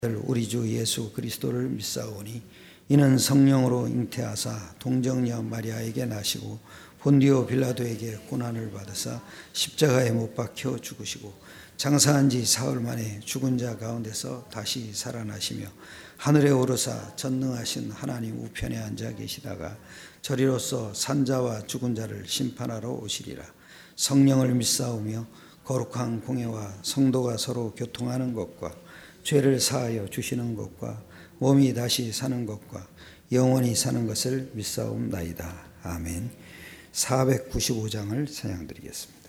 우리 주 예수 그리스도를 믿사오니 이는 성령으로 잉태하사 동정녀 마리아에게 나시고 본디오 빌라도에게 고난을 받으사 십자가에 못 박혀 죽으시고 장사한 지 사흘 만에 죽은 자 가운데서 다시 살아나시며 하늘에 오르사 전능하신 하나님 우편에 앉아 계시다가 저리로서 산자와 죽은 자를 심판하러 오시리라. 성령을 믿사오며 거룩한 공회와 성도가 서로 교통하는 것과 죄를 사하여 주시는 것과 몸이 다시 사는 것과 영원히 사는 것을 믿사옵나이다. 아멘. 495장을 찬양드리겠습니다.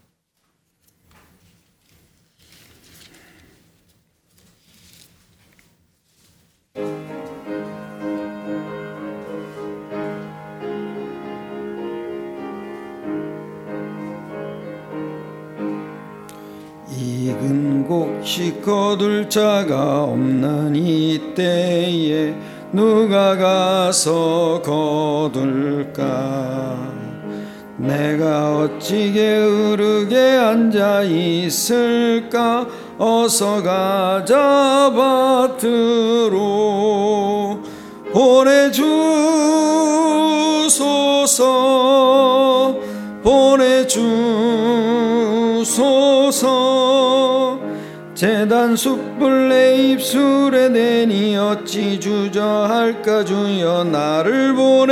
익은 곡식 거둘 자가 없는 이때에 누가 가서 거둘까? 내가 어찌 게으르게 앉아 있을까? 어서 가자 밭으로 보내주소서, 보내주소서. 제단 숯불 내 입술에 대니 어찌 주저할까? 주여 나를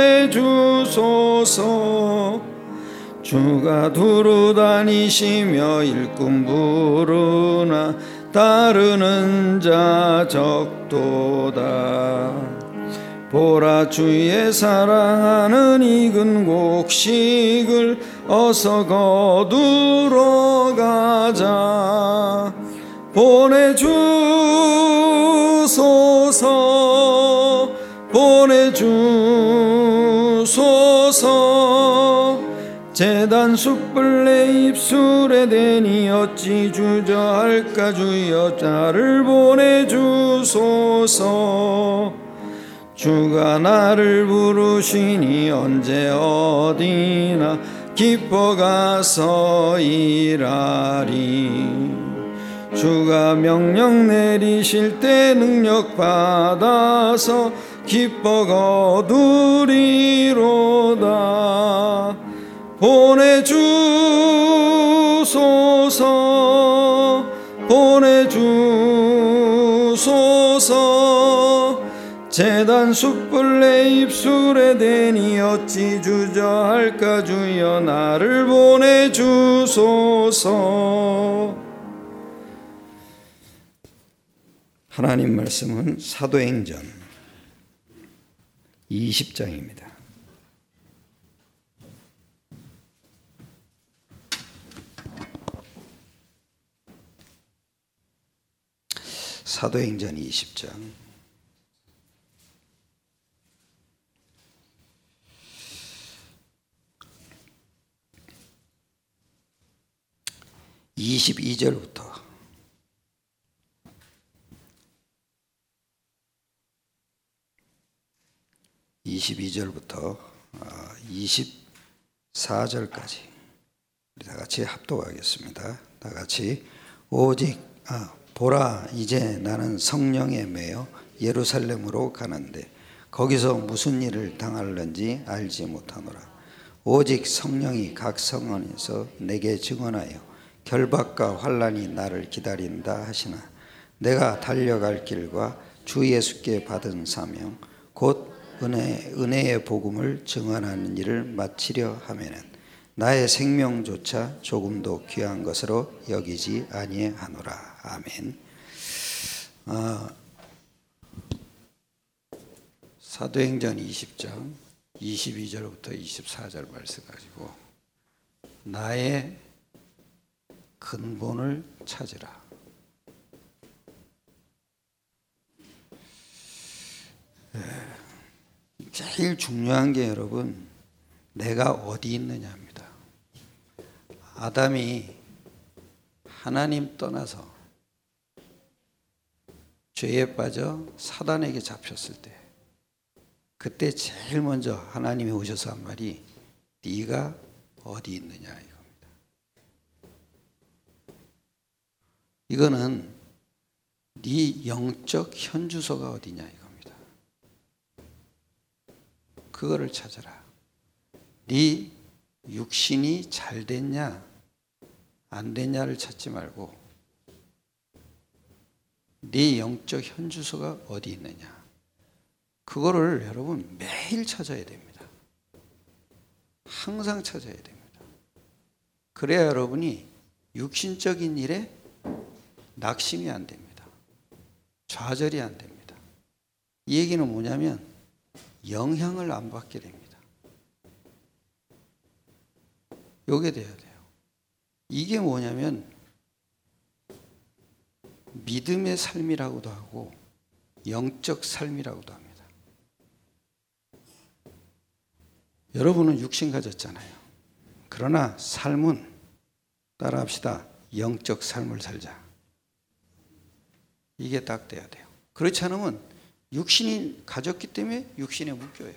보내주소서. 주가 두루 다니시며 일꾼 부르나 따르는 자 적도다. 보라 주의 사랑하는 익은 곡식을 어서 거두러 가자. 보내주소서, 보내주소서. 제단 숯불 내 입술에 대니 어찌 주저할까? 주여 나를 보내주소서. 주가 나를 부르시니 언제 어디나 기뻐 가서 일하리. 주가 명령 내리실 때 능력 받아서 기뻐 거두리로다. 보내주소서, 보내주소서. 제단 숯불 내 입술에 대니 어찌 주저할까? 주여 나를 보내주소서. 하나님 말씀은 사도행전 20장입니다. 사도행전 20장 22절부터 22절부터 24절까지 우리 다 같이 합독하겠습니다. 다 같이 오직 보라 이제 나는 성령에 매여 예루살렘으로 가는데 거기서 무슨 일을 당할는지 알지 못하노라. 오직 성령이 각 성원에서 내게 증언하여 결박과 환난이 나를 기다린다 하시나 내가 달려갈 길과 주 예수께 받은 사명 곧 은혜의 복음을 증언하는 일을 마치려 하면은 나의 생명조차 조금도 귀한 것으로 여기지 아니하노라. 아멘. 사도행전 20장 22절부터 24절 말씀 가지고 나의 근본을 찾으라. 제일 중요한 게 여러분 내가 어디 있느냐입니다. 아담이 하나님 떠나서 죄에 빠져 사단에게 잡혔을 때 그때 제일 먼저 하나님이 오셔서 한 말이 네가 어디 있느냐 이겁니다. 이거는 네 영적 현주소가 어디냐 이겁니다. 그거를 찾아라. 네 육신이 잘 됐냐 안 됐냐를 찾지 말고 네 영적 현주소가 어디 있느냐, 그거를 여러분 매일 찾아야 됩니다. 항상 찾아야 됩니다. 그래야 여러분이 육신적인 일에 낙심이 안 됩니다. 좌절이 안 됩니다. 이 얘기는 뭐냐면 영향을 안 받게 됩니다. 요게 돼야 돼요. 이게 뭐냐면 믿음의 삶이라고도 하고 영적 삶이라고도 합니다. 여러분은 육신 가졌잖아요. 그러나 삶은, 따라합시다, 영적 삶을 살자. 이게 딱 돼야 돼요. 그렇지 않으면 육신이 가졌기 때문에 육신에 묶여요.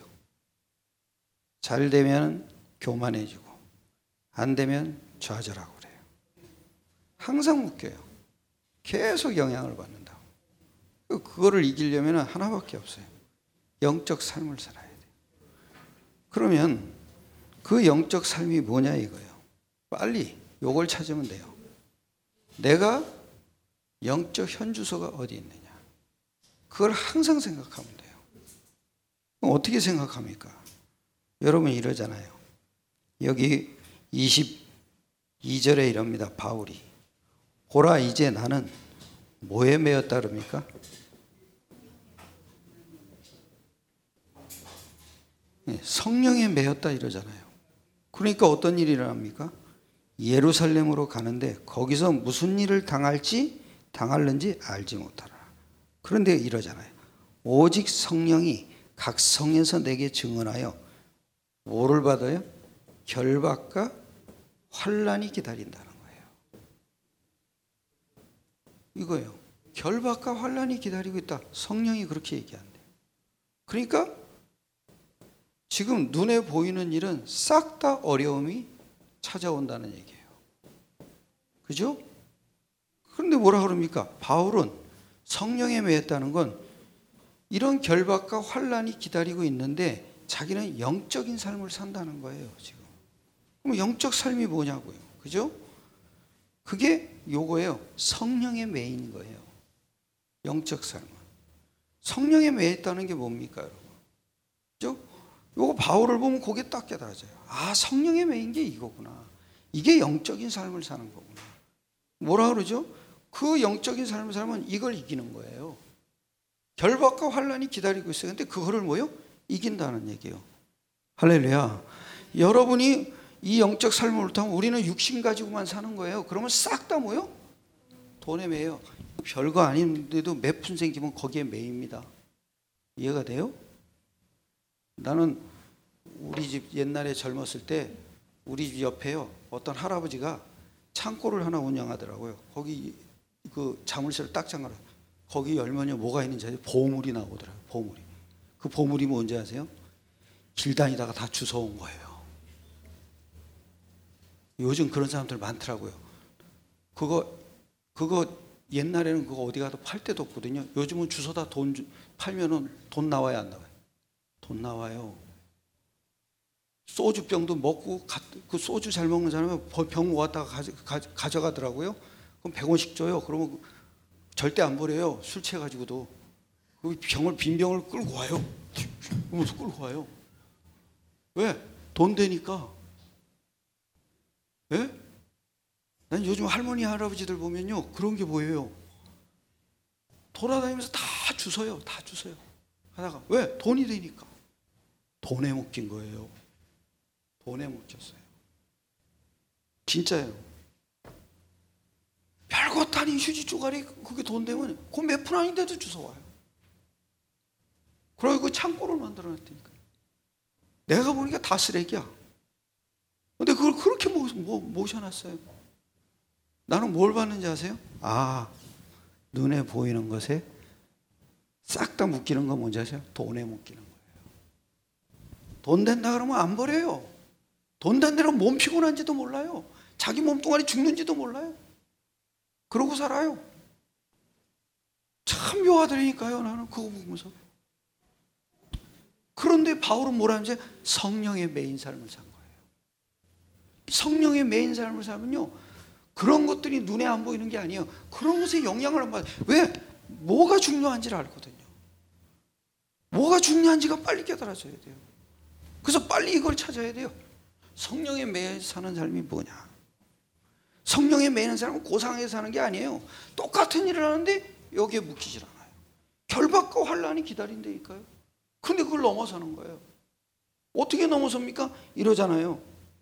잘 되면 교만해지고 안 되면 좌절하고 그래요. 항상 묶여요. 계속 영향을 받는다고. 그거를 이기려면 하나밖에 없어요. 영적 삶을 살아야 돼요. 그러면 그 영적 삶이 뭐냐 이거예요. 빨리 요걸 찾으면 돼요. 내가 영적 현주소가 어디 있느냐. 그걸 항상 생각하면 돼요. 그럼 어떻게 생각합니까? 여러분 이러잖아요. 여기 22절에 이럽니다. 바울이. 보라 이제 나는 뭐에 매였다 그럽니까? 성령에 매였다 이러잖아요. 그러니까 어떤 일이 일어납니까? 예루살렘으로 가는데 거기서 무슨 일을 당할는지 알지 못하라. 그런데 이러잖아요. 오직 성령이 각 성에서 내게 증언하여 뭐를 받아요? 결박과 환난이 기다린다는 거예요. 이거예요. 결박과 환난이 기다리고 있다. 성령이 그렇게 얘기한대요. 그러니까 지금 눈에 보이는 일은 싹 다 어려움이 찾아온다는 얘기예요. 그죠? 그런데 뭐라 그럽니까? 바울은 성령에 매였다는 건 이런 결박과 환난이 기다리고 있는데 자기는 영적인 삶을 산다는 거예요, 지금. 그럼 영적 삶이 뭐냐고요. 그죠? 그게 요거예요. 성령에 매인 거예요. 영적 삶은. 성령에 매였다는 게 뭡니까, 여러분? 그죠? 요거 바울을 보면 그게 딱 깨달아져요. 아, 성령에 매인 게 이거구나. 이게 영적인 삶을 사는 거구나. 뭐라 그러죠? 그 영적인 삶을 살면 이걸 이기는 거예요. 결박과 환난이 기다리고 있어요. 근데 그거를 뭐요? 이긴다는 얘기예요. 할렐루야. 여러분이 이 영적 삶을 옳다면 우리는 육신 가지고만 사는 거예요. 그러면 싹 다 뭐요? 돈에 매여. 별거 아닌데도 몇 푼 생기면 거기에 매입니다. 이해가 돼요? 나는 우리 집 옛날에 젊었을 때 우리 집 옆에요. 어떤 할아버지가 창고를 하나 운영하더라고요. 거기 그 자물쇠를 딱 잠가요. 거기 열면요 뭐가 있는지 보물이 나오더라고요. 보물이. 그 보물이 뭔지 아세요? 길 다니다가 다 주워온 거예요. 요즘 그런 사람들 많더라고요. 그거 옛날에는 그거 어디 가도 팔 데도 없거든요. 요즘은 주워다 팔면은 돈 나와야 안 나와요? 돈 나와요. 소주병도 먹고 그 소주 잘 먹는 사람은 병 모았다가 가져가더라고요. 그럼 100원씩 줘요. 그러면 절대 안 버려요. 술 취해가지고도. 빈 병을 끌고 와요. 그러면서 끌고 와요. 왜? 돈 되니까. 예? 난 요즘 할머니 할아버지들 보면요 그런 게 보여요. 돌아다니면서 다 주워요. 다 주워요. 하다가 왜? 돈이 되니까. 돈에 묶인 거예요. 돈에 묶였어요. 진짜예요. 별것 아닌 휴지 쪼가리 그게 돈 되면 그거 몇 푼 아닌데도 주워와요. 그리고 그 창고를 만들어 놨다니까. 내가 보니까 다 쓰레기야. 근데 그걸 그렇게 모셔놨어요. 나는 뭘 봤는지 아세요? 아, 눈에 보이는 것에 싹 다 묶이는 거 뭔지 아세요? 돈에 묶이는 거예요. 돈 된다 그러면 안 버려요. 돈 된다고 몸 피곤한지도 몰라요. 자기 몸뚱아리 죽는지도 몰라요. 그러고 살아요. 참 묘하더라니까요. 나는 그거 보면서. 그런데 바울은 뭐라는지 성령의 매인 삶을 산 거예요. 성령의 매인 삶을 살면요, 그런 것들이 눈에 안 보이는 게 아니에요. 그런 것에 영향을 안 받아요. 왜? 뭐가 중요한지를 알거든요. 뭐가 중요한지가 빨리 깨달아져야 돼요. 그래서 빨리 이걸 찾아야 돼요. 성령의 매여 사는 삶이 뭐냐? 성령의 매이는 사람은 고상하게 사는 게 아니에요. 똑같은 일을 하는데 여기에 묵히질 않아요. 결박과 환란이 기다린다니까요. 근데 그걸 넘어서는 거예요. 어떻게 넘어섭니까? 이러잖아요.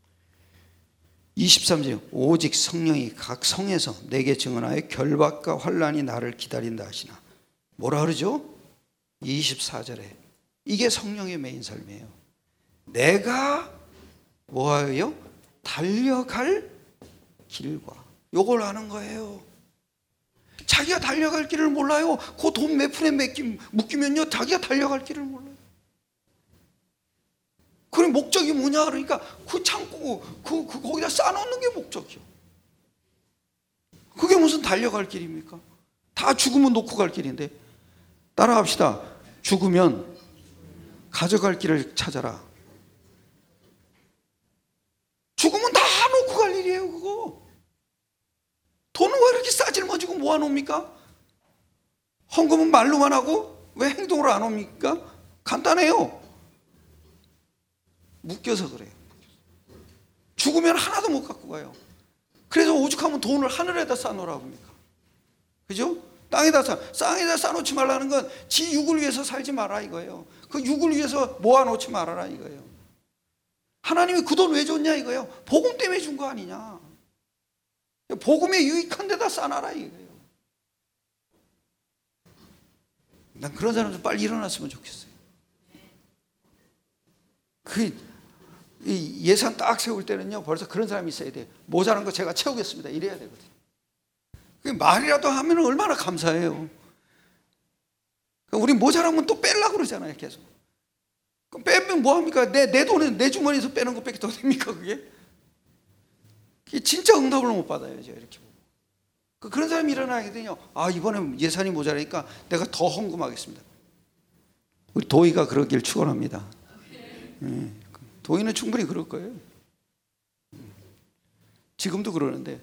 23절, 오직 성령이 각 성에서 내게 증언하여 결박과 환란이 나를 기다린다 하시나. 뭐라 그러죠? 24절에 이게 성령의 매인 삶이에요. 내가 뭐하여? 달려갈 길과, 요걸 아는 거예요. 자기가 달려갈 길을 몰라요. 그 돈 몇 푼에 묶이면요, 자기가 달려갈 길을 몰라요. 그럼 목적이 뭐냐? 그러니까 그 창고 거기다 쌓아놓는 게 목적이요. 그게 무슨 달려갈 길입니까? 다 죽으면 놓고 갈 길인데. 따라합시다. 죽으면 가져갈 길을 찾아라. 죽으면 다 놓고 갈 일이에요, 그거. 돈은 왜 이렇게 싸질머지고 모아놓습니까? 헌금은 말로만 하고 왜 행동으로 안 옵니까? 간단해요. 묶여서 그래요. 죽으면 하나도 못 갖고 가요. 그래서 오죽하면 돈을 하늘에다 쌓아놓으라고 합니까? 그죠? 땅에다 쌓아놓지 말라는 건 지 육을 위해서 살지 마라 이거예요. 그 육을 위해서 모아놓지 말아라 이거예요. 하나님이 그 돈 왜 줬냐 이거예요. 복음 때문에 준 거 아니냐. 복음에 유익한 데다 쌓아놔라 이거예요. 난 그런 사람들 빨리 일어났으면 좋겠어요. 이 예산 딱 세울 때는요, 벌써 그런 사람이 있어야 돼요. 모자란 거 제가 채우겠습니다. 이래야 되거든요. 말이라도 하면 얼마나 감사해요. 우리 모자라면 또 빼려고 그러잖아요, 계속. 그럼 빼면 뭐합니까? 내 돈에, 내 주머니에서 빼는 것밖에 더 됩니까, 그게? 진짜 응답을 못 받아요, 이렇게 보고. 그런 사람이 일어나거든요. 아, 이번에 예산이 모자라니까 내가 더 헌금하겠습니다. 우리 도희가 그러길 축원합니다. 도희는 충분히 그럴 거예요. 지금도 그러는데,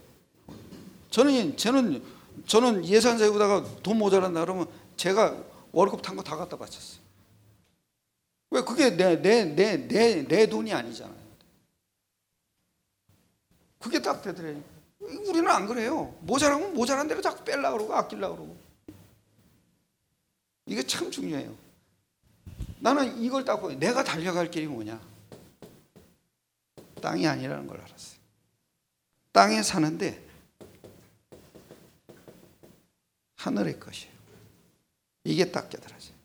저는 예산 세우다가 돈 모자란다 그러면 제가 월급 탄 거 다 갖다 바쳤어요. 왜? 그게 내 돈이 아니잖아요. 그게 딱 되더래요. 우리는 안 그래요. 모자라면 모자란 대로 자꾸 빼려고 그러고 아끼려고 그러고. 이게 참 중요해요. 나는 이걸 딱 보고 내가 달려갈 길이 뭐냐? 땅이 아니라는 걸 알았어요. 땅에 사는데 하늘의 것이에요. 이게 딱 깨달아져요.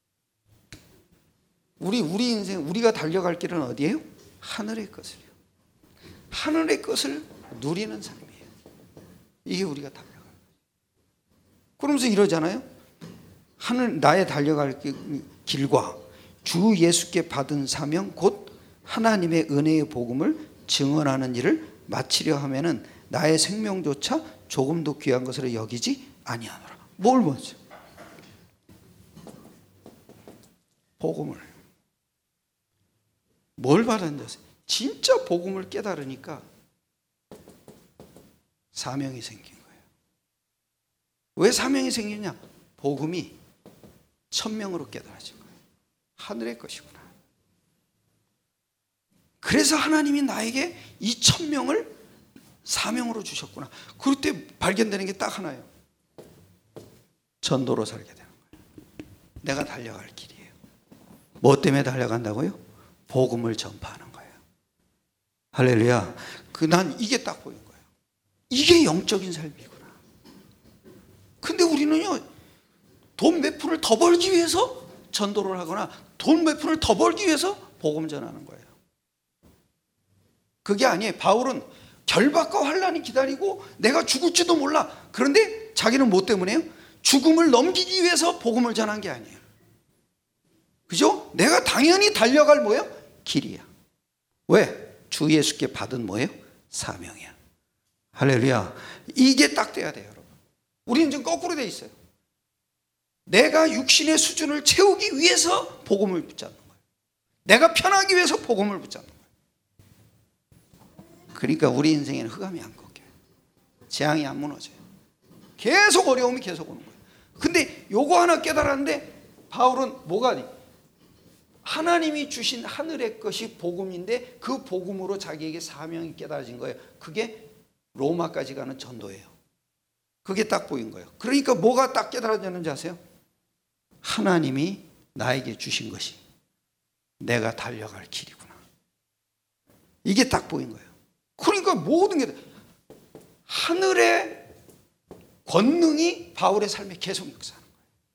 우리 인생, 우리가 달려갈 길은 어디예요? 하늘의 것을요. 하늘의 것을 누리는 삶이에요. 이게 우리가 달려갈 거예요. 그러면서 이러잖아요. 나의 달려갈 길과 주 예수께 받은 사명 곧 하나님의 은혜의 복음을 증언하는 일을 마치려 하면은 나의 생명조차 조금도 귀한 것으로 여기지 아니하노라. 뭘 보죠? 복음을. 뭘 받았냐? 진짜 복음을 깨달으니까 사명이 생긴 거예요. 왜 사명이 생기냐? 복음이 천명으로 깨달아진 거예요. 하늘의 것이구나. 그래서 하나님이 나에게 이 천명을 사명으로 주셨구나. 그럴 때 발견되는 게 딱 하나예요. 전도로 살게 되는 거예요. 내가 달려갈 길이에요. 뭐 때문에 달려간다고요? 복음을 전파하는 거예요. 할렐루야. 난 이게 딱 보인 거예요. 이게 영적인 삶이구나. 근데 우리는요, 돈 몇 푼을 더 벌기 위해서 전도를 하거나 돈 몇 푼을 더 벌기 위해서 복음 전하는 거예요. 그게 아니에요. 바울은 결박과 환란이 기다리고 내가 죽을지도 몰라. 그런데 자기는 뭐 때문에요? 죽음을 넘기기 위해서 복음을 전한 게 아니에요. 그죠? 내가 당연히 달려갈 뭐예요? 길이야. 왜? 주 예수께 받은 뭐예요? 사명이야. 할렐루야. 이게 딱 돼야 돼요, 여러분. 우리는 지금 거꾸로 돼 있어요. 내가 육신의 수준을 채우기 위해서 복음을 붙잡는 거예요. 내가 편하기 위해서 복음을 붙잡는 거예요. 그러니까 우리 인생에는 흑암이 안 꺾여요. 재앙이 안 무너져요. 계속 어려움이 계속 오는 거예요. 근데 요거 하나 깨달았는데 바울은 뭐가 하나님이 주신 하늘의 것이 복음인데 그 복음으로 자기에게 사명이 깨달아진 거예요. 그게 로마까지 가는 전도예요. 그게 딱 보인 거예요. 그러니까 뭐가 딱 깨달아졌는지 아세요? 하나님이 나에게 주신 것이 내가 달려갈 길이구나. 이게 딱 보인 거예요. 그러니까 모든 게 하늘의 권능이 바울의 삶에 계속 역사하는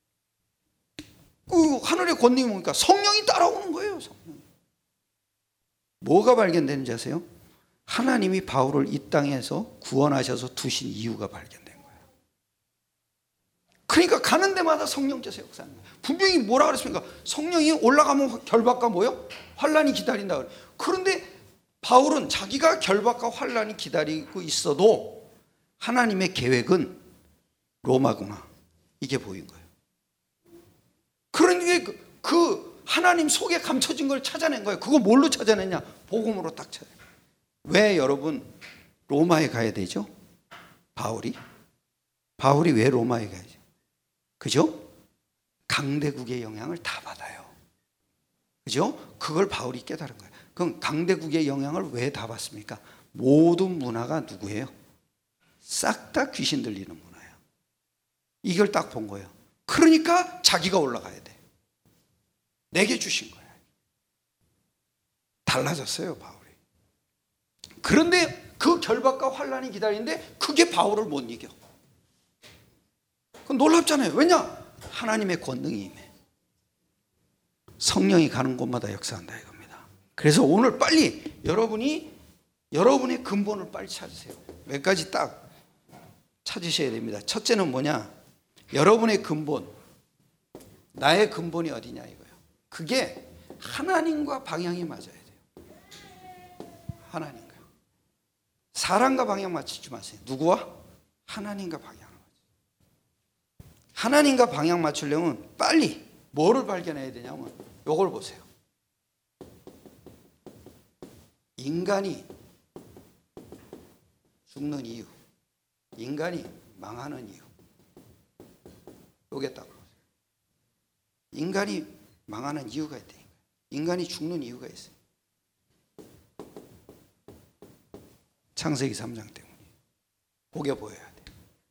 거예요. 그 하늘의 권능이 뭡니까? 성령이 따라오는 거예요. 성령. 뭐가 발견되는지 아세요? 하나님이 바울을 이 땅에서 구원하셔서 두신 이유가 발견된 거예요. 그러니까 가는 데마다 성령께서 역사하는 거예요. 분명히 뭐라 그랬습니까? 성령이 올라가면 결박과 뭐요? 환란이 기다린다 그래요. 그런데 바울은 자기가 결박과 환란이 기다리고 있어도 하나님의 계획은 로마구나. 이게 보인 거예요. 그러니까 그 하나님 속에 감춰진 걸 찾아낸 거예요. 그거 뭘로 찾아냈냐? 복음으로 딱 찾아요. 왜 여러분 로마에 가야 되죠? 바울이 왜 로마에 가야죠? 그죠? 강대국의 영향을 다 받아요. 그죠? 그걸 바울이 깨달은 거예요. 그럼 강대국의 영향을 왜 다 받습니까? 모든 문화가 누구예요? 싹 다 귀신 들리는 문화예요. 이걸 딱 본 거예요. 그러니까 자기가 올라가야 돼. 내게 주신 거예요. 달라졌어요, 바울이. 그런데 그 결박과 환란이 기다리는데 그게 바울을 못 이겨. 그건 놀랍잖아요. 왜냐? 하나님의 권능이 임해. 성령이 가는 곳마다 역사한다 이겁니다. 그래서 오늘 빨리 여러분의 근본을 빨리 찾으세요. 몇 가지 딱 찾으셔야 됩니다. 첫째는 뭐냐? 여러분의 근본, 나의 근본이 어디냐 이거예요. 그게 하나님과 방향이 맞아야 돼요. 하나님과. 사람과 방향 맞추지 마세요. 누구와? 하나님과 방향을 맞춰요. 하나님과 방향 맞추려면 빨리 뭐를 발견해야 되냐면 요걸 보세요. 인간이 죽는 이유, 인간이 망하는 이유. 요게 딱 보세요. 인간이 망하는 이유가 있다니까요. 인간이 죽는 이유가 있어요. 창세기 3장 때문에. 그게 보여야 돼.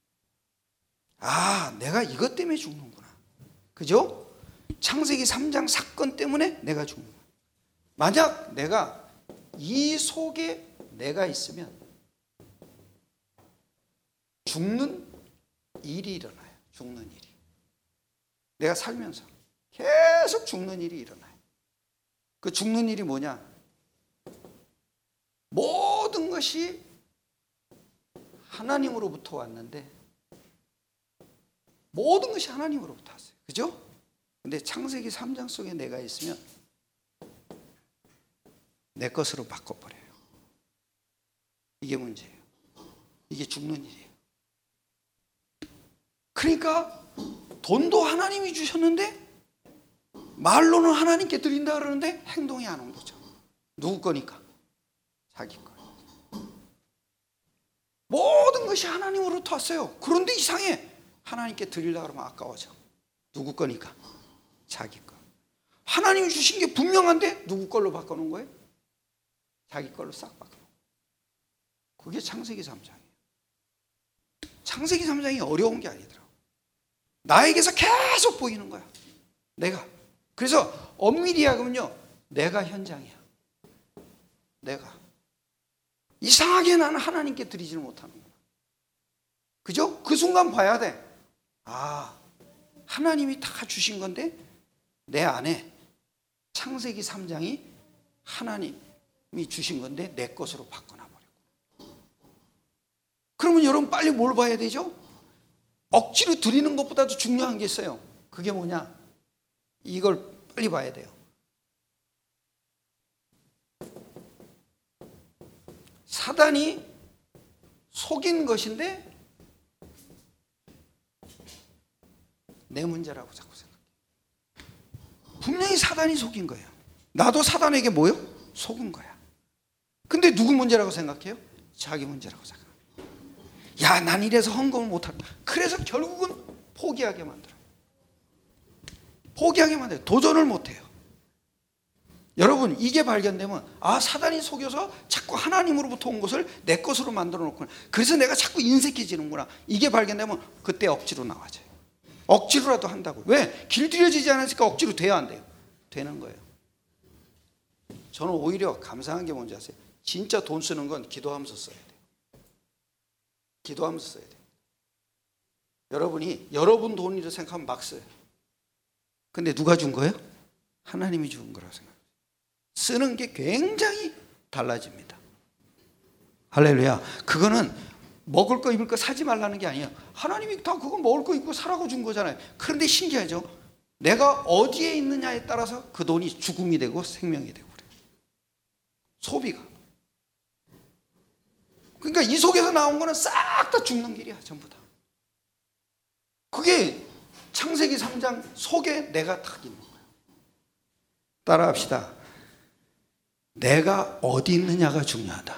아, 내가 이것 때문에 죽는구나. 그죠? 창세기 3장 사건 때문에 내가 죽는구나. 만약 내가 이 속에 내가 있으면 죽는 일이 일어나요. 죽는 일이. 내가 살면서 계속 죽는 일이 일어나요. 그 죽는 일이 뭐냐? 모든 것이 하나님으로부터 왔는데 모든 것이 하나님으로부터 왔어요. 그죠? 근데 창세기 3장 속에 내가 있으면 내 것으로 바꿔버려요. 이게 문제예요. 이게 죽는 일이에요. 그러니까 돈도 하나님이 주셨는데 말로는 하나님께 드린다 그러는데 행동이 안 온 거죠. 누구 거니까? 자기 거. 모든 것이 하나님으로부터 왔어요. 그런데 이상해. 하나님께 드리려고 그러면 아까워져. 누구 거니까? 자기 거. 하나님이 주신 게 분명한데 누구 걸로 바꿔놓은 거예요? 자기 걸로 싹 바꿔놓은 거예요. 그게 창세기 3장이에요. 창세기 3장이 어려운 게 아니더라고. 나에게서 계속 보이는 거야. 내가. 그래서 엄밀히 하면요, 내가 현장이야. 내가. 이상하게 나는 하나님께 드리지를 못하는구나. 그죠? 그 순간 봐야 돼. 아, 하나님이 다 주신 건데 내 안에 창세기 3장이 하나님이 주신 건데 내 것으로 바꿔놔버렸고. 그러면 여러분 빨리 뭘 봐야 되죠? 억지로 드리는 것보다도 중요한 게 있어요. 그게 뭐냐? 이걸 빨리 봐야 돼요. 사단이 속인 것인데 내 문제라고 자꾸 생각해. 분명히 사단이 속인 거예요. 나도 사단에게 뭐요? 속은 거야. 근데 누구 문제라고 생각해요? 자기 문제라고 생각해요. 야, 난 이래서 헌금을 못한다. 그래서 결국은 포기하게 만들어요. 포기하게 만들어요. 도전을 못해요. 여러분, 이게 발견되면 사단이 속여서 자꾸 하나님으로부터 온 것을 내 것으로 만들어 놓구나. 그래서 내가 자꾸 인색해지는구나. 이게 발견되면 그때 억지로 나와져요. 억지로라도 한다고. 왜? 길들여지지 않으니까 억지로 돼야 안 돼요. 되는 거예요. 저는 오히려 감사한 게 뭔지 아세요? 진짜 돈 쓰는 건 기도하면서 써야 돼요. 기도하면서 써야 돼요. 여러분이 여러분 돈이라고 생각하면 막 써요. 근데 누가 준 거예요? 하나님이 준 거라고 생각해요. 쓰는 게 굉장히 달라집니다. 할렐루야. 그거는 먹을 거 입을 거 사지 말라는 게 아니에요. 하나님이 다 그거 먹을 거 입고 사라고 준 거잖아요. 그런데 신기하죠. 내가 어디에 있느냐에 따라서 그 돈이 죽음이 되고 생명이 되고 그래요. 소비가. 그러니까 이 속에서 나온 거는 싹 다 죽는 길이야. 전부 다. 그게 창세기 3장 속에 내가 딱 있는 거예요. 따라합시다. 내가 어디 있느냐가 중요하다.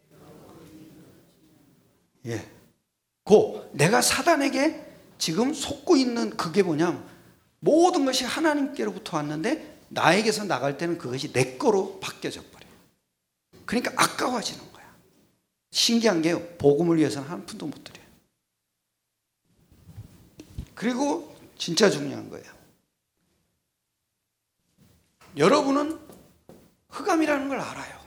예. 내가 사단에게 지금 속고 있는 그게 뭐냐면 모든 것이 하나님께로부터 왔는데 나에게서 나갈 때는 그것이 내 거로 바뀌어져 버려요. 그러니까 아까워지는 거야. 신기한 게요. 복음을 위해서는 한 푼도 못 드려요. 그리고 진짜 중요한 거예요. 여러분은 흑암이라는 걸 알아요.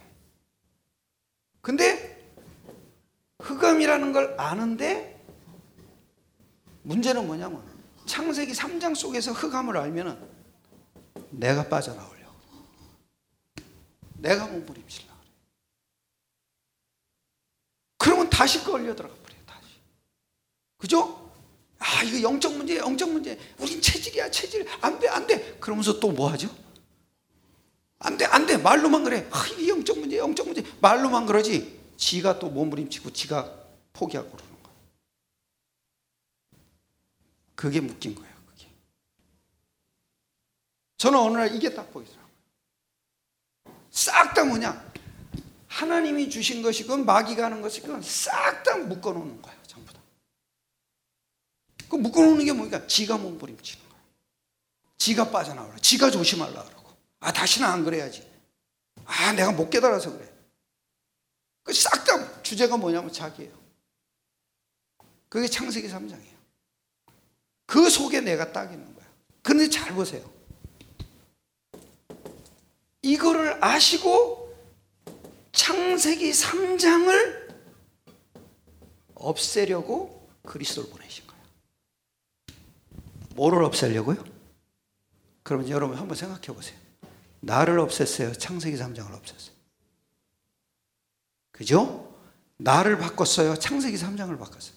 근데 흑암이라는 걸 아는데 문제는 뭐냐면 창세기 3장 속에서 흑암을 알면은 내가 빠져나오려고. 내가 몸부림치려고. 그러면 다시 끌려 들어가 버려요. 다시. 그죠? 이거 영적 문제, 영적 문제. 우린 체질이야, 체질. 안 돼, 안 돼. 그러면서 또 뭐 하죠? 안 돼, 안 돼. 말로만 그래. 이게 영적 문제, 영적 문제. 말로만 그러지. 지가 또 몸부림치고 지가 포기하고 그러는 거야. 그게 묶인 거예요. 그게. 저는 어느 날 이게 딱 보이더라고요. 싹 다 뭐냐? 하나님이 주신 것이건 마귀가 하는 것이건 싹 다 묶어놓는 거예요. 전부 다. 그 묶어놓는 게 뭐니까 지가 몸부림치는 거예요. 지가 빠져나오라. 지가 조심하려고 그러고. 다시는 안 그래야지. 내가 못 깨달아서 그래. 그 싹 다 주제가 뭐냐면 자기예요. 그게 창세기 3장이에요. 그 속에 내가 딱 있는 거야. 그런데 잘 보세요. 이거를 아시고 창세기 3장을 없애려고 그리스도를 보내신 거예요. 뭐를 없애려고요? 그러면 여러분 한번 생각해 보세요. 나를 없앴어요? 창세기 3장을 없앴어요? 그죠? 나를 바꿨어요? 창세기 3장을 바꿨어요?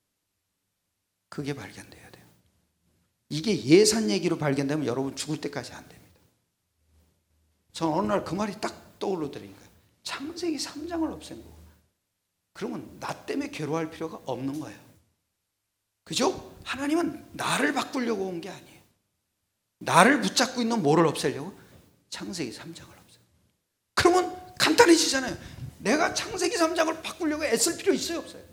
그게 발견돼야 돼요. 이게 예산 얘기로 발견되면 여러분 죽을 때까지 안 됩니다. 저는 어느 날 그 말이 딱 떠오르더라니까요. 창세기 3장을 없앤 거. 그러면 나 때문에 괴로워할 필요가 없는 거예요. 그죠? 하나님은 나를 바꾸려고 온 게 아니에요. 나를 붙잡고 있는 뭐를 없애려고? 창세기 3장을 없애요. 그러면 간단해지잖아요. 내가 창세기 3장을 바꾸려고 애쓸 필요 있어요, 없어요?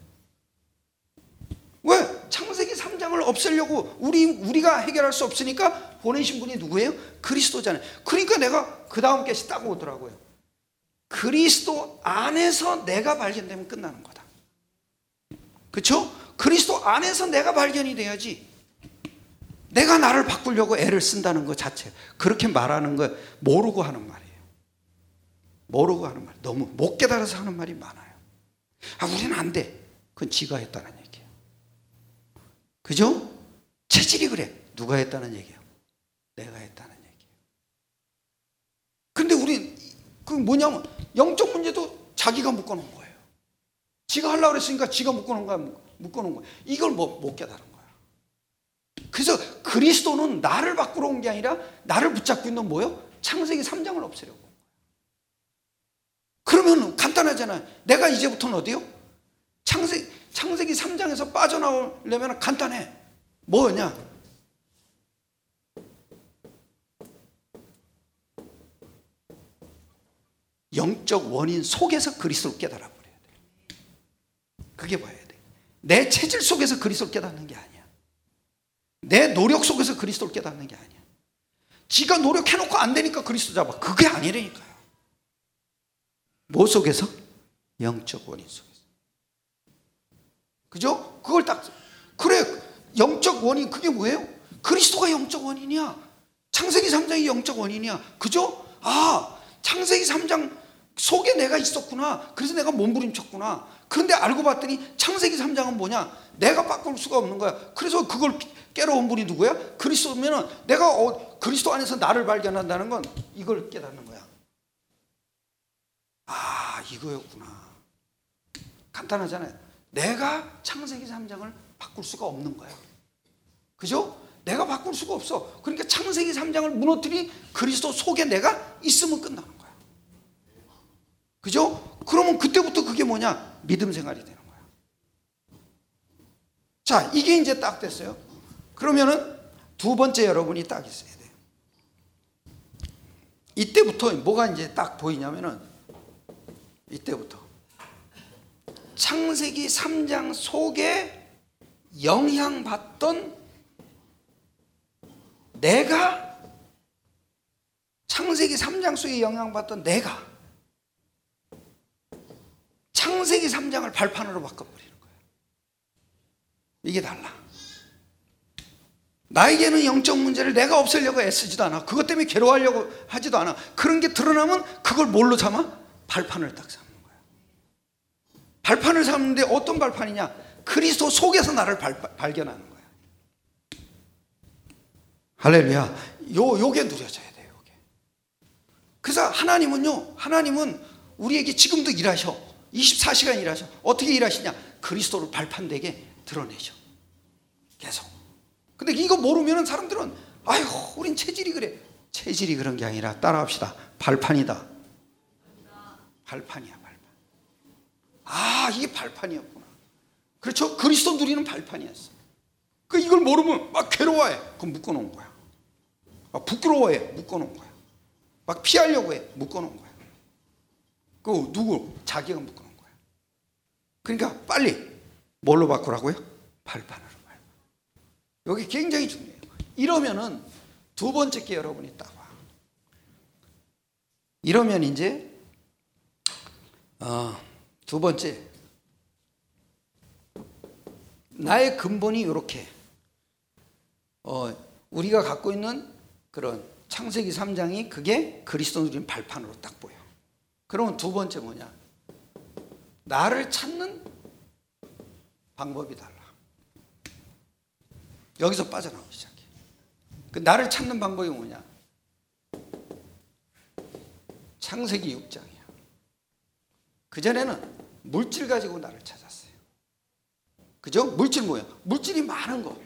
왜? 창세기 3장을 없애려고 우리가 해결할 수 없으니까 보내신 분이 누구예요? 그리스도잖아요. 그러니까 내가 그 다음 것이 딱 오더라고요. 그리스도 안에서 내가 발견되면 끝나는 거다. 그렇죠? 그리스도 안에서 내가 발견이 돼야지. 내가 나를 바꾸려고 애를 쓴다는 것 자체, 그렇게 말하는 거 모르고 하는 말이에요. 모르고 하는 말. 너무 못 깨달아서 하는 말이 많아요. 우리는 안 돼. 그건 지가 했다는 얘기예요. 그죠? 체질이 그래. 누가 했다는 얘기예요? 내가 했다는 얘기예요. 근데 우린 그 뭐냐면 영적 문제도 자기가 묶어놓은 거예요. 지가 하려고 그랬으니까 지가 묶어놓은 거야. 이걸 못 깨달은 거야. 그래서 그리스도는 나를 바꾸러 온 게 아니라 나를 붙잡고 있는 뭐예요? 창세기 3장을 없애려고 온 거예요. 그러면 간단하잖아요. 내가 이제부터는 어디요? 창세기 3장에서 빠져나오려면 간단해. 뭐냐? 영적 원인 속에서 그리스도를 깨달아 버려야 돼. 그게 봐야 돼. 내 체질 속에서 그리스도를 깨닫는 게 아니야. 내 노력 속에서 그리스도를 깨닫는 게 아니야. 지가 노력해놓고 안 되니까 그리스도 잡아. 그게 아니라니까요. 뭐 속에서? 영적 원인 속에서. 그죠? 그걸 딱, 그래, 영적 원인, 그게 뭐예요? 그리스도가 영적 원인이야. 창세기 3장이 영적 원인이야. 그죠? 아, 창세기 3장 속에 내가 있었구나. 그래서 내가 몸부림쳤구나. 그런데 알고 봤더니 창세기 3장은 뭐냐? 내가 바꿀 수가 없는 거야. 그래서 그걸 깨러온 분이 누구야? 그리스도면은 내가 그리스도 안에서 나를 발견한다는 건 이걸 깨닫는 거야. 아, 이거였구나. 간단하잖아요. 내가 창세기 3장을 바꿀 수가 없는 거야. 그죠? 내가 바꿀 수가 없어. 그러니까 창세기 3장을 무너뜨리 그리스도 속에 내가 있으면 끝나는 거야. 그죠? 그러면 그때부터 그게 뭐냐? 믿음 생활이 되는 거야. 자, 이게 이제 딱 됐어요. 그러면은 두 번째 여러분이 딱 있어야 돼요. 이때부터 뭐가 이제 딱 보이냐면은 이때부터 창세기 3장 속에 영향받던 내가, 창세기 3장 속에 영향받던 내가 창세기 3장을 발판으로 바꿔버리는 거예요. 이게 달라. 나에게는 영적 문제를 내가 없애려고 애쓰지도 않아. 그것 때문에 괴로워하려고 하지도 않아. 그런 게 드러나면 그걸 뭘로 삼아? 발판을 딱 삼는 거야. 발판을 삼는데 어떤 발판이냐? 그리스도 속에서 나를 발견하는 거야. 할렐루야. 요게 누려져야 돼요. 요게. 그래서 하나님은 우리에게 지금도 일하셔. 24시간 일하셔. 어떻게 일하시냐? 그리스도를 발판되게 드러내셔. 계속. 근데 이거 모르면 사람들은 아유, 우린 체질이 그래. 체질이 그런 게 아니라 따라합시다. 발판이다. 발판이야, 발판. 아, 이게 발판이었구나. 그렇죠? 그리스도 누리는 발판이었어. 이걸 모르면 막 괴로워해. 그럼 묶어놓은 거야. 막 부끄러워해. 묶어놓은 거야. 막 피하려고 해. 묶어놓은 거야. 누구? 자기가 묶어놓은 거야. 그러니까 빨리 뭘로 바꾸라고요? 발판으로. 여기 굉장히 중요해요. 이러면은 두 번째 게 여러분이 딱 와. 이러면 이제 두 번째, 나의 근본이 이렇게 우리가 갖고 있는 그런 창세기 3장이 그게 그리스도 누리는 발판으로 딱 보여. 그러면 두 번째 뭐냐? 나를 찾는 방법이 달라. 여기서 빠져나오기 시작해. 나를 찾는 방법이 뭐냐? 창세기 6장이야. 그전에는 물질 가지고 나를 찾았어요. 그죠? 물질 뭐야? 물질이 많은 거.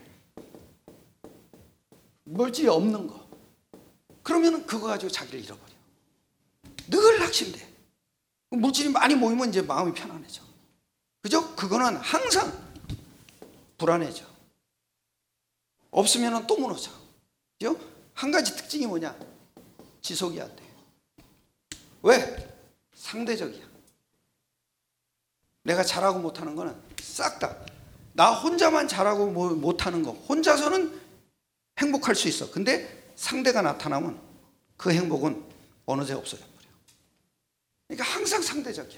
물질이 없는 거. 그러면 그거 가지고 자기를 잃어버려. 늘 낙심돼. 물질이 많이 모이면 이제 마음이 편안해져. 그죠? 그거는 항상 불안해져. 없으면 또 무너져. 그죠? 한 가지 특징이 뭐냐? 지속이 안 돼. 왜? 상대적이야. 내가 잘하고 못하는 거는 싹 다. 나 혼자만 잘하고 못하는 거. 혼자서는 행복할 수 있어. 근데 상대가 나타나면 그 행복은 어느새 없어져 버려. 그러니까 항상 상대적이야.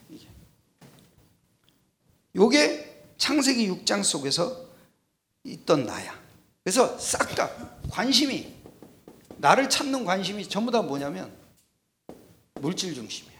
이게 창세기 6장 속에서 있던 나야. 그래서 싹 다 관심이, 나를 찾는 관심이 전부 다 뭐냐면 물질 중심이야.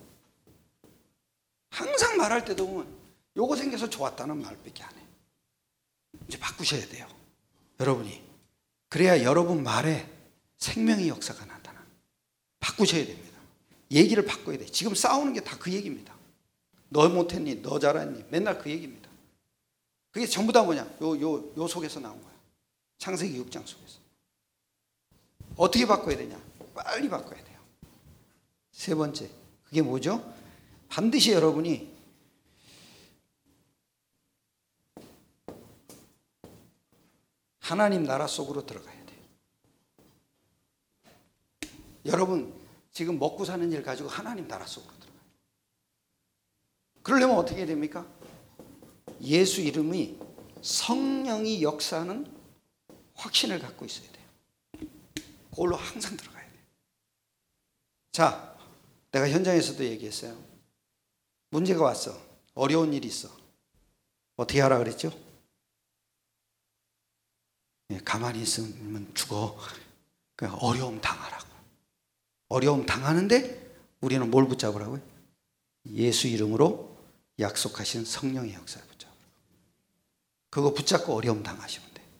항상 말할 때도 보면 요거 생겨서 좋았다는 말밖에 안 해. 이제 바꾸셔야 돼요. 여러분이. 그래야 여러분 말에 생명의 역사가 나타나. 바꾸셔야 됩니다. 얘기를 바꿔야 돼. 지금 싸우는 게 다 그 얘기입니다. 너 못했니? 너 잘했니? 맨날 그 얘기입니다. 그게 전부 다 뭐냐? 요 속에서 나온 거야. 창세기 6장 속에서. 어떻게 바꿔야 되냐? 빨리 바꿔야 돼요. 세 번째, 그게 뭐죠? 반드시 여러분이 하나님 나라 속으로 들어가야 돼요. 여러분, 지금 먹고 사는 일 가지고 하나님 나라 속으로 들어가요. 그러려면 어떻게 됩니까? 예수 이름이 성령이 역사하는 확신을 갖고 있어야 돼요. 그걸로 항상 들어가야 돼요. 자, 내가 현장에서도 얘기했어요. 문제가 왔어. 어려운 일이 있어. 어떻게 하라 그랬죠? 가만히 있으면 죽어. 그러니까 어려움 당하라고. 어려움 당하는데 우리는 뭘 붙잡으라고요? 예수 이름으로 약속하신 성령의 역사를 붙잡으라고. 그거 붙잡고 어려움 당하시면 돼.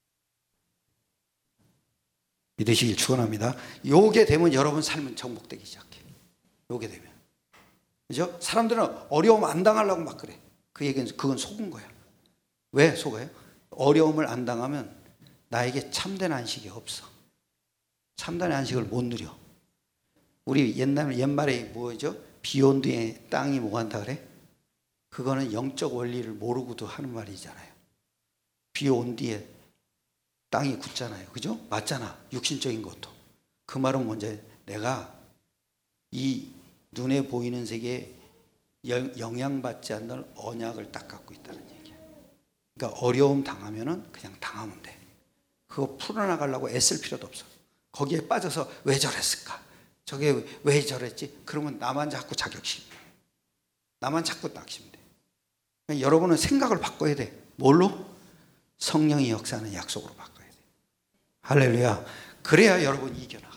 믿으시길 축원합니다. 요게 되면 여러분 삶은 정복되기 시작해. 요게 되면. 그죠? 사람들은 어려움 안 당하려고 막 그래. 그 얘기는 그건 속은 거야. 왜 속아요? 어려움을 안 당하면 나에게 참된 안식이 없어. 참된 안식을 못 누려. 우리 옛말에 뭐죠? 비 온 뒤에 땅이 뭐 한다 그래? 그거는 영적 원리를 모르고도 하는 말이잖아요. 비 온 뒤에 땅이 굳잖아요. 그죠? 맞잖아. 육신적인 것도. 그 말은 먼저 내가 이 눈에 보이는 세계에 영향받지 않는 언약을 딱 갖고 있다는 얘기야. 그러니까 어려움 당하면은 그냥 당하면 돼. 그거 풀어나가려고 애쓸 필요도 없어. 거기에 빠져서 왜 저랬을까? 저게 왜 저랬지? 그러면 나만 자꾸 자격심. 나만 자꾸 낙심 돼. 그러니까 여러분은 생각을 바꿔야 돼. 뭘로? 성령이 역사하는 약속으로 바꿔야 돼. 할렐루야. 그래야 여러분 이겨나가.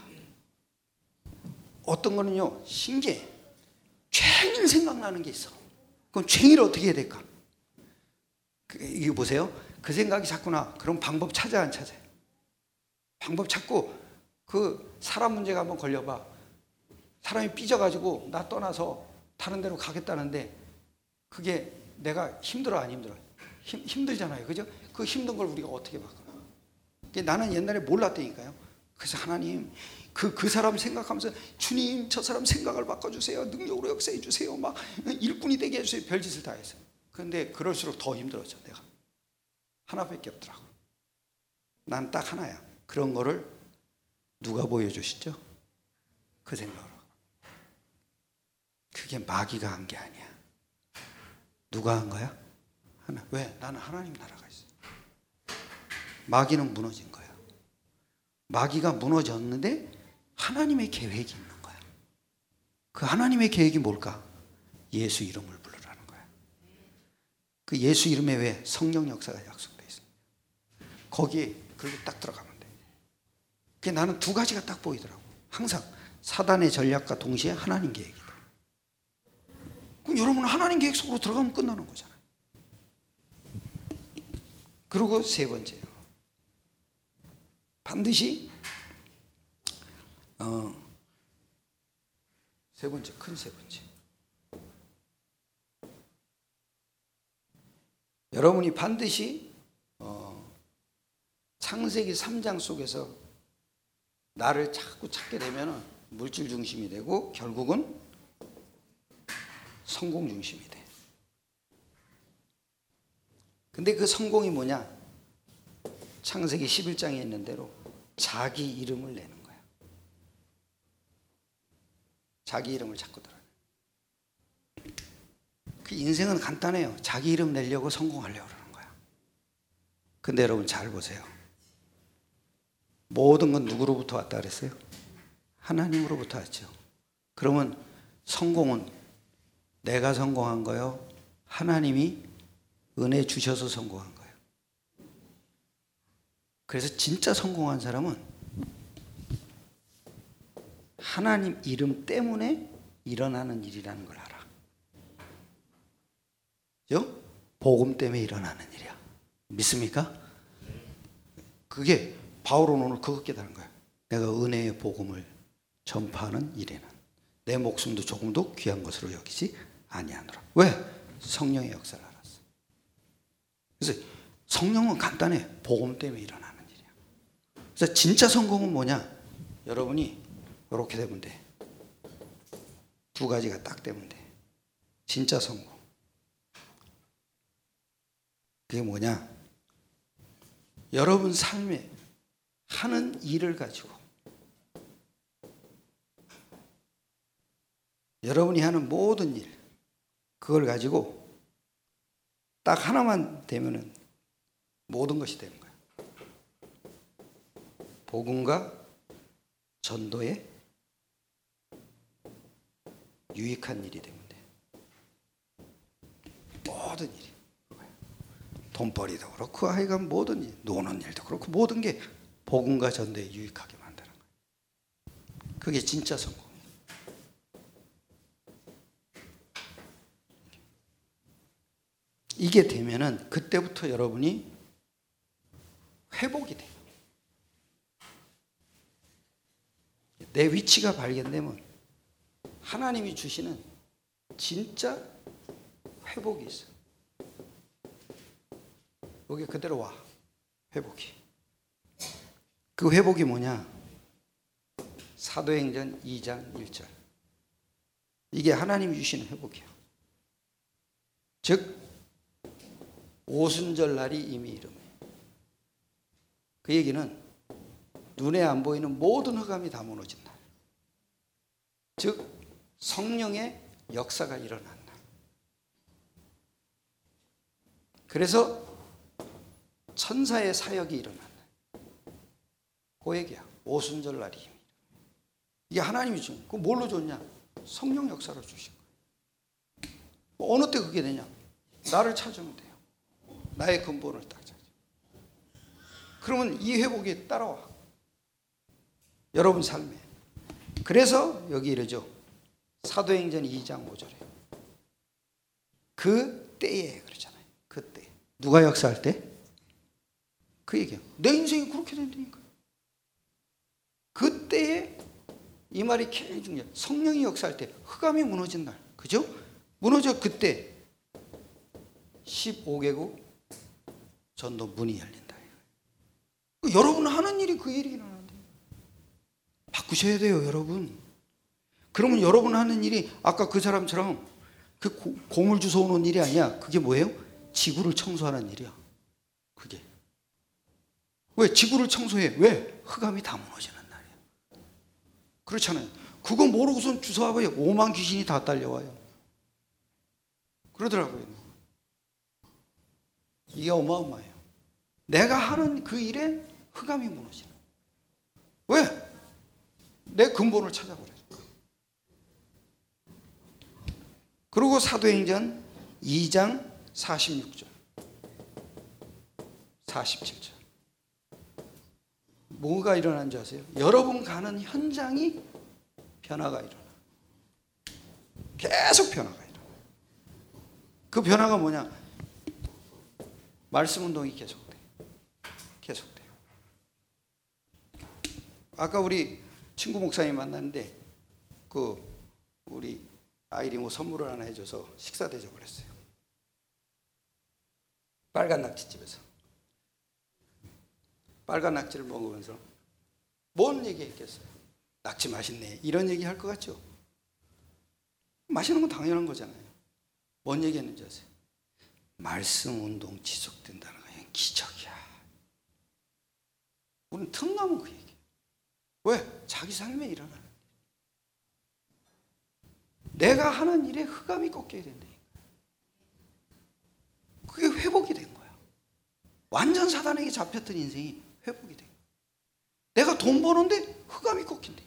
어떤 거는요, 신기해. 촤일 생각나는 게 있어. 그럼 촤일 어떻게 해야 될까? 이거 보세요. 그 생각이 자꾸 나. 그럼 방법 찾아 안 찾아요? 방법 찾고 그 사람 문제가 한번 걸려봐. 사람이 삐져가지고 나 떠나서 다른 데로 가겠다는데 그게 내가 힘들어 안 힘들어? 힘들잖아요. 그죠? 그 힘든 걸 우리가 어떻게 바꿔나? 나는 옛날에 몰랐다니까요. 그래서 하나님 그 사람 생각하면서 주님 저 사람 생각을 바꿔주세요. 능력으로 역사해 주세요. 막 일꾼이 되게 해주세요. 별짓을 다 했어요. 그런데 그럴수록 더 힘들었죠. 내가 하나밖에 없더라고. 난 딱 하나야. 그런 거를 누가 보여주시죠? 그 생각으로. 그게 마귀가 한 게 아니야. 누가 한 거야? 하나. 왜? 나는 하나님 나라가 있어. 마귀는 무너진 거야. 마귀가 무너졌는데 하나님의 계획이 있는 거야. 그 하나님의 계획이 뭘까? 예수 이름을 부르라는 거야. 그 예수 이름에 왜 성령 역사가 약속돼 있어? 거기에 그리고 딱 들어가면 돼. 그게 나는 두 가지가 딱 보이더라고. 항상 사단의 전략과 동시에 하나님 계획이다. 그럼 여러분은 하나님 계획 속으로 들어가면 끝나는 거잖아요. 그리고 세 번째요. 반드시 세 번째, 큰 세 번째. 여러분이 반드시 창세기 3장 속에서 나를 자꾸 찾게 되면 물질 중심이 되고 결국은 성공 중심이 돼. 근데 그 성공이 뭐냐? 창세기 11장에 있는 대로 자기 이름을 내는 거야. 자기 이름을 자꾸 들어요. 그 인생은 간단해요. 자기 이름 내려고 성공하려고 그러는 거야. 근데 여러분 잘 보세요. 모든 건 누구로부터 왔다 그랬어요? 하나님으로부터 왔죠. 그러면 성공은 내가 성공한 거요? 하나님이 은혜 주셔서 성공한 거예요. 그래서 진짜 성공한 사람은 하나님 이름 때문에 일어나는 일이라는 걸 알아. 그죠? 복음 때문에 일어나는 일이야. 믿습니까? 그게 바울은 오늘 그거 깨달은 거야. 내가 은혜의 복음을 전파하는 일에는 내 목숨도 조금도 귀한 것으로 여기지 아니하노라. 왜? 성령의 역사를 알았어. 그래서 성령은 간단해. 복음 때문에 일어나는 일이야. 그래서 진짜 성공은 뭐냐? 여러분이 이렇게 되면 돼. 두 가지가 딱 되면 돼. 진짜 성공. 그게 뭐냐? 여러분 삶에 하는 일을 가지고 여러분이 하는 모든 일, 그걸 가지고 딱 하나만 되면은 모든 것이 되는 거예요. 복음과 전도에 유익한 일이 되면 돼. 모든 일이. 돈벌이도 그렇고 하여간 모든 일, 노는 일도 그렇고 모든 게 복음과 전도에 유익하게 만드는 거예요. 그게 진짜 성공이에요. 이게 되면은 그때부터 여러분이 회복이 돼요. 내 위치가 발견되면 하나님이 주시는 진짜 회복이 있어요. 여기 그대로 와. 회복이. 그 회복이 뭐냐? 사도행전 2장 1절. 이게 하나님이 주시는 회복이야. 즉 오순절 날이 이미 이름이에요. 그 얘기는 눈에 안 보이는 모든 흑암이 다 무너진 날. 즉 성령의 역사가 일어난 날. 그래서 천사의 사역이 일어난 날. 그 얘기야. 오순절 날이 이미. 이게 하나님이 주신. 그거 뭘로 줬냐? 성령 역사로 주신 거예요. 어느 때 그게 되냐? 나를 찾으면 돼요. 나의 근본을 딱 찾아. 그러면 이 회복이 따라와. 여러분 삶에. 그래서 여기 이러죠. 사도행전 2장 5절에. 그 때에 그러잖아요. 그때. 누가 역사할 때? 그 얘기야. 내 인생이 그렇게 된다니까. 그때에 이 말이 굉장히 중요해요. 성령이 역사할 때 흑암이 무너진 날. 그죠? 무너져 그때 15개국 전도 문이 열린다. 여러분 하는 일이 그 일이 일어나는데 바꾸셔야 돼요, 여러분. 그러면 여러분 하는 일이 아까 그 사람처럼 그 고물 주워 오는 일이 아니야. 그게 뭐예요? 지구를 청소하는 일이야. 그게. 왜? 지구를 청소해. 왜? 흑암이 다 무너지는 날이야. 그렇잖아요. 그거 모르고선 주워와봐요. 5만 귀신이 다 딸려와요. 그러더라고요. 이게 어마어마해요. 내가 하는 그 일에 흑암이 무너지는. 왜? 내 근본을 찾아버려요. 그리고 사도행전 2장 46절 47절 뭐가 일어난 줄 아세요? 여러분 가는 현장이 변화가 일어나. 계속 변화가 일어나. 그 변화가 뭐냐? 말씀 운동이 계속돼. 계속돼요. 아까 우리 친구 목사님 만났는데 우리 아이리 뭐 선물을 하나 해줘서 식사 대접을 했어요. 빨간 낙지집에서. 빨간 낙지를 먹으면서 뭔 얘기 했겠어요? 낙지 맛있네. 이런 얘기 할 것 같죠? 맛있는 건 당연한 거잖아요. 뭔 얘기 했는지 아세요? 말씀 운동 지속된다는 거 그냥 기적이야. 우리는 틈나면 그 얘기. 왜? 자기 삶에 일어나는. 내가 하는 일에 흑암이 꺾여야 된다니까. 그게 회복이 된 거야. 완전 사단에게 잡혔던 인생이 회복이 된 거야. 내가 돈 버는데 흑암이 꺾인대.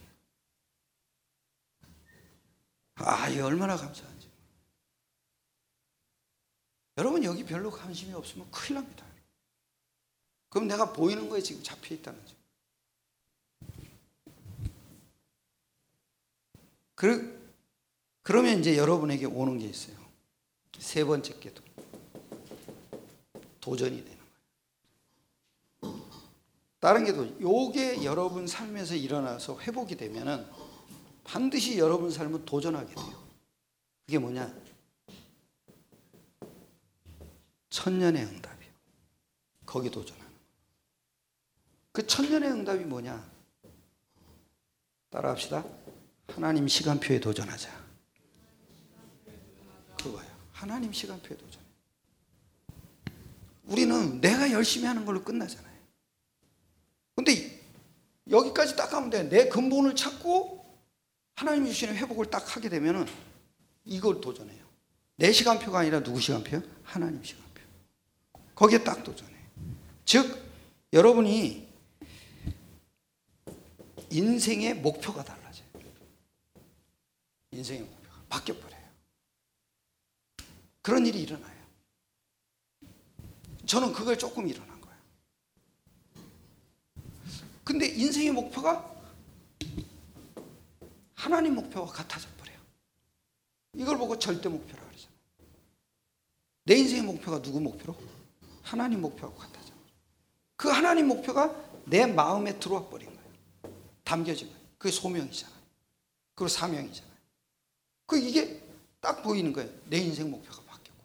이게 얼마나 감사한지. 여러분 여기 별로 관심이 없으면 큰일 납니다. 그럼 내가 보이는 거에 지금 잡혀 있다는 거죠. 그러면 이제 여러분에게 오는 게 있어요. 세 번째 게 도전이 되는 거예요. 다른 게 요게 여러분 삶에서 일어나서 회복이 되면은 반드시 여러분 삶은 도전하게 돼요. 그게 뭐냐? 천년의 응답이요. 거기 도전하는 거예요. 그 천년의 응답이 뭐냐? 따라합시다. 하나님 시간표에 도전하자. 그거예요. 하나님 시간표에 도전. 우리는 내가 열심히 하는 걸로 끝나잖아요. 근데 여기까지 딱 가면 돼. 내 근본을 찾고 하나님 주시는 회복을 딱 하게 되면은 이걸 도전해요. 내 시간표가 아니라 누구 시간표요? 하나님 시간표. 거기에 딱 도전해요. 즉 여러분이 인생의 목표가 달라져요. 인생의 목표가 바뀌어버려요. 그런 일이 일어나요. 저는 그걸 조금 일어난 거예요. 근데 인생의 목표가 하나님 목표와 같아져 버려요. 이걸 보고 절대 목표라고 그러잖아요. 내 인생의 목표가 누구 목표로? 하나님 목표하고 같아져 버려요. 그 하나님 목표가 내 마음에 들어와 버린 거예요. 담겨진 거예요. 그게 소명이잖아요. 그리고 사명이잖아요. 이게 딱 보이는 거예요. 내 인생 목표가 바뀌었구나.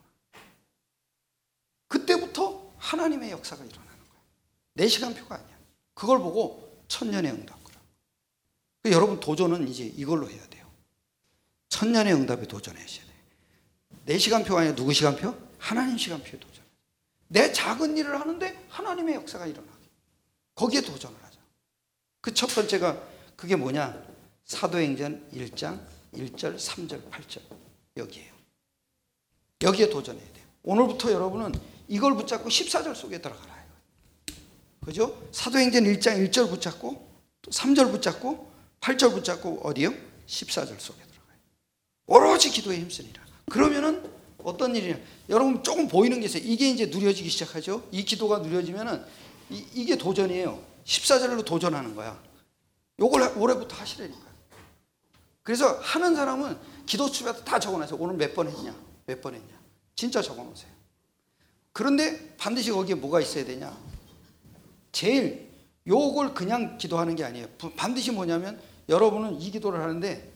그때부터 하나님의 역사가 일어나는 거예요. 내 시간표가 아니야. 그걸 보고 천년의 응답. 여러분 도전은 이제 이걸로 해야 돼요. 천년의 응답에 도전하셔야 돼요. 내 시간표가 아니라 누구 시간표? 하나님 시간표에 도전. 내 작은 일을 하는데 하나님의 역사가 일어나게. 거기에 도전을 하자. 그 첫 번째가 그게 뭐냐? 사도행전 1장 1절, 3절, 8절 여기에요. 여기에 도전해야 돼요. 오늘부터 여러분은 이걸 붙잡고 14절 속에 들어가라. 그죠? 사도행전 1장 1절 붙잡고 또 3절 붙잡고 8절 붙잡고 어디요? 14절 속에 들어가요. 오로지 기도에 힘쓰니라. 그러면은 어떤 일이냐? 여러분 조금 보이는 게 있어요. 이게 이제 누려지기 시작하죠. 이 기도가 누려지면은 이게 도전이에요. 14절로 도전하는 거야. 요걸 올해부터 하시라니까요. 그래서 하는 사람은 기도 수업에 다 적어놔서 오늘 몇 번 했냐? 몇 번 했냐? 진짜 적어놓으세요. 그런데 반드시 거기에 뭐가 있어야 되냐? 제일 요걸 그냥 기도하는 게 아니에요. 반드시 뭐냐면 여러분은 이 기도를 하는데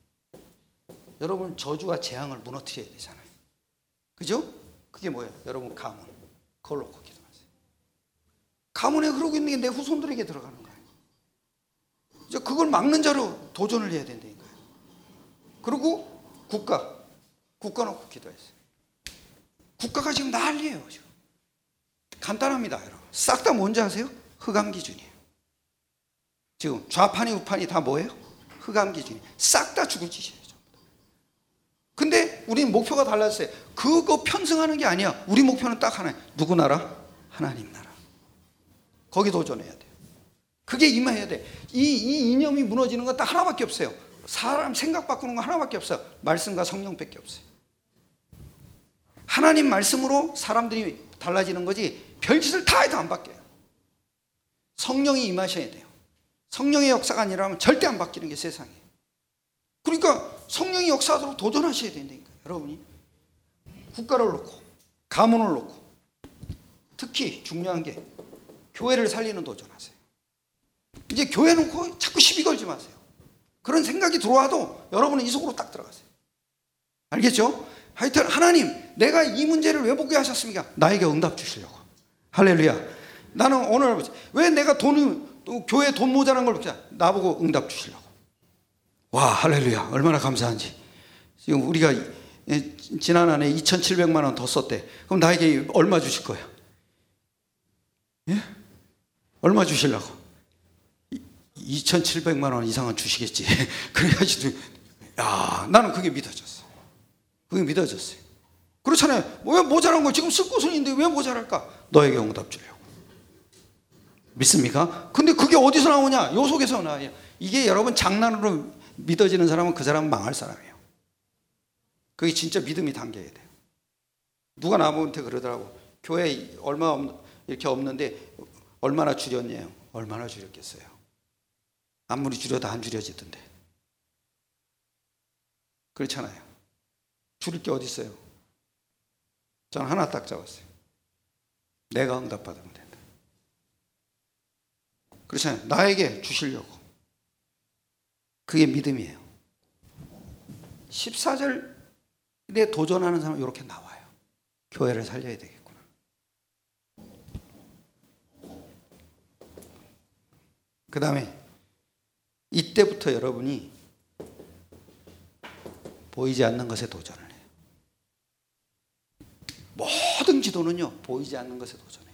여러분 저주와 재앙을 무너뜨려야 되잖아요. 그죠? 그게 뭐예요? 여러분 가문. 그걸 놓고 기도하세요. 가문에 그러고 있는 게 내 후손들에게 들어가는 거예요. 이제 그걸 막는 자로 도전을 해야 된다니까요. 그리고 국가 놓고 기도했어요. 국가가 지금 난리예요. 지금. 간단합니다, 여러분. 싹 다 뭔지 아세요? 흑암 기준이에요. 지금 좌판이 우판이 다 뭐예요? 흑암 기준이. 싹 다 죽을 짓이에요. 근데 우리는 목표가 달랐어요. 그거 편승하는 게 아니야. 우리 목표는 딱 하나예요. 누구 나라? 하나님 나라. 거기 도전해야 돼요. 그게 임해야 돼. 이 이념이 무너지는 건 딱 하나밖에 없어요. 사람 생각 바꾸는 거 하나밖에 없어요. 말씀과 성령밖에 없어요. 하나님 말씀으로 사람들이 달라지는 거지 별짓을 다 해도 안 바뀌어요. 성령이 임하셔야 돼요. 성령의 역사가 아니라면 절대 안 바뀌는 게 세상이에요. 그러니까 성령이 역사하도록 도전하셔야 된다니까요. 여러분이 국가를 놓고 가문을 놓고 특히 중요한 게 교회를 살리는 도전하세요. 이제 교회 놓고 자꾸 시비 걸지 마세요. 그런 생각이 들어와도 여러분은 이 속으로 딱 들어가세요. 알겠죠? 하여튼 하나님 내가 이 문제를 왜 보게 하셨습니까? 나에게 응답 주시려고. 할렐루야. 나는 오늘 왜 내가 교회 돈 모자란 걸 나보고 응답 주시려고. 와 할렐루야. 얼마나 감사한지. 지금 우리가 지난 한 해 2,700만 원 더 썼대. 그럼 나에게 얼마 주실 거예요? 예? 얼마 주시려고? 2,700만 원 이상은 주시겠지. 그래가지고 야 나는 그게 믿어졌어. 그게 믿어졌어요. 그렇잖아요. 왜 모자란 거 지금 쓸 곳은 있는데 왜 모자랄까? 너에게 응답 주려고. 믿습니까? 근데 그게 어디서 나오냐? 요 속에서 나와요. 이게 여러분 장난으로 믿어지는 사람은 그 사람은 망할 사람이에요. 그게 진짜 믿음이 담겨야 돼요. 누가 나한테 그러더라고. 교회 얼마 이렇게 없는데 얼마나 줄였냐요? 얼마나 줄였겠어요? 아무리 줄여도 안 줄여지던데. 그렇잖아요. 줄일 게 어디 있어요? 저는 하나 딱 잡았어요. 내가 응답받으면 된다. 그렇잖아요. 나에게 주시려고. 그게 믿음이에요. 14절에 도전하는 사람은 이렇게 나와요. 교회를 살려야 되겠구나. 그 다음에 이때부터 여러분이 보이지 않는 것에 도전을 해요. 모든 기도는요, 보이지 않는 것에 도전해요.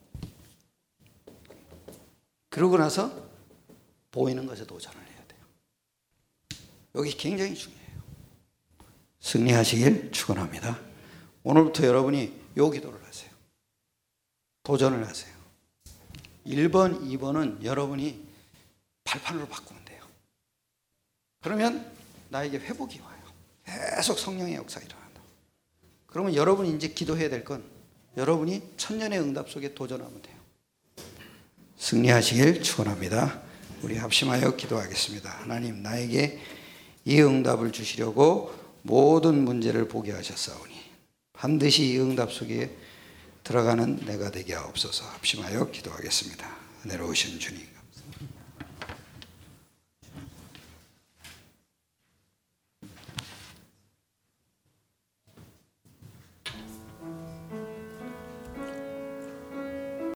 그러고 나서 보이는 것에 도전을 해야 돼요. 여기 굉장히 중요해요. 승리하시길 축원합니다. 오늘부터 여러분이 요 기도를 하세요. 도전을 하세요. 1번, 2번은 여러분이 발판으로 바꾸면 돼요. 그러면 나에게 회복이 와요. 계속 성령의 역사가 일어난다. 그러면 여러분이 이제 기도해야 될 건 여러분이 천년의 응답 속에 도전하면 돼요. 승리하시길 축원합니다. 우리 합심하여 기도하겠습니다. 하나님, 나에게 이 응답을 주시려고 모든 문제를 보게 하셨사오니 반드시 이 응답 속에 들어가는 내가 되게 하옵소서. 합심하여 기도하겠습니다. 은혜로우신 주님.